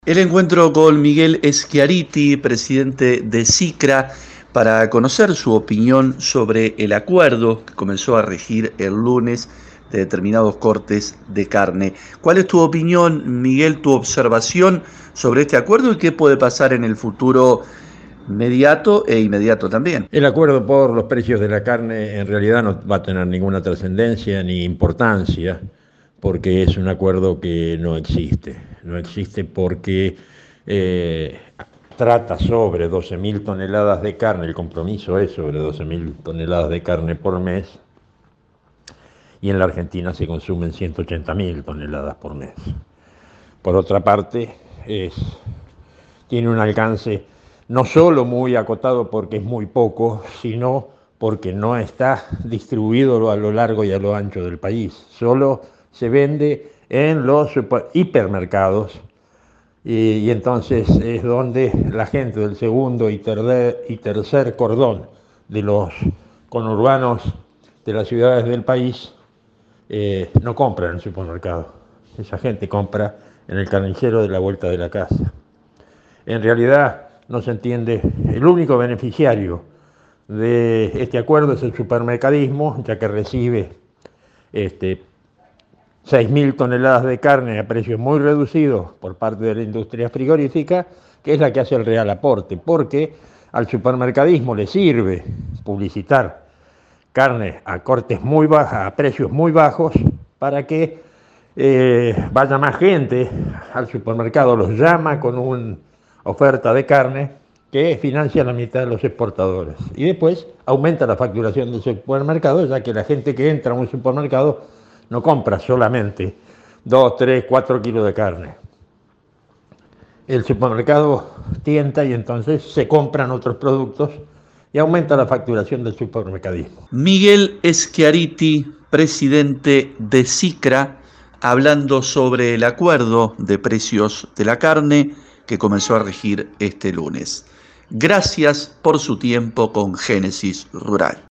El encuentro con Miguel Schiariti, presidente de SICRA, para conocer su opinión sobre el acuerdo que comenzó a regir el lunes de determinados cortes de carne. ¿Cuál es tu opinión, Miguel, tu observación sobre este acuerdo y qué puede pasar en el futuro mediato e inmediato también? El acuerdo por los precios de la carne en realidad no va a tener ninguna trascendencia ni importancia porque es un acuerdo que no existe. No existe porque eh, trata sobre 12.000 toneladas de carne, el compromiso es sobre 12.000 toneladas de carne por mes y en la Argentina se consumen 180.000 toneladas por mes. Por otra parte, tiene un alcance no solo muy acotado porque es muy poco, sino porque no está distribuido a lo largo y a lo ancho del país. Solo se vende en los hipermercados y entonces es donde la gente del segundo y tercer cordón de los conurbanos de las ciudades del país no compra en el supermercado. Esa gente compra en el carnicero de la vuelta de la casa. En realidad no se entiende, el único beneficiario de este acuerdo es el supermercadismo, ya que recibe 6.000 toneladas de carne a precios muy reducidos por parte de la industria frigorífica, que es la que hace el real aporte, porque al supermercadismo le sirve publicitar carne a cortes muy bajos, a precios muy bajos, para que vaya más gente al supermercado, los llama con una oferta de carne que financia la mitad de los exportadores. Y después aumenta la facturación del supermercado, ya que la gente que entra a un supermercado no compra solamente 2, 3, 4 kilos de carne. El supermercado tienta y entonces se compran otros productos y aumenta la facturación del supermercadismo. Miguel Schiariti, presidente de SICRA, hablando sobre el acuerdo de precios de la carne que comenzó a regir este lunes. Gracias por su tiempo con Génesis Rural.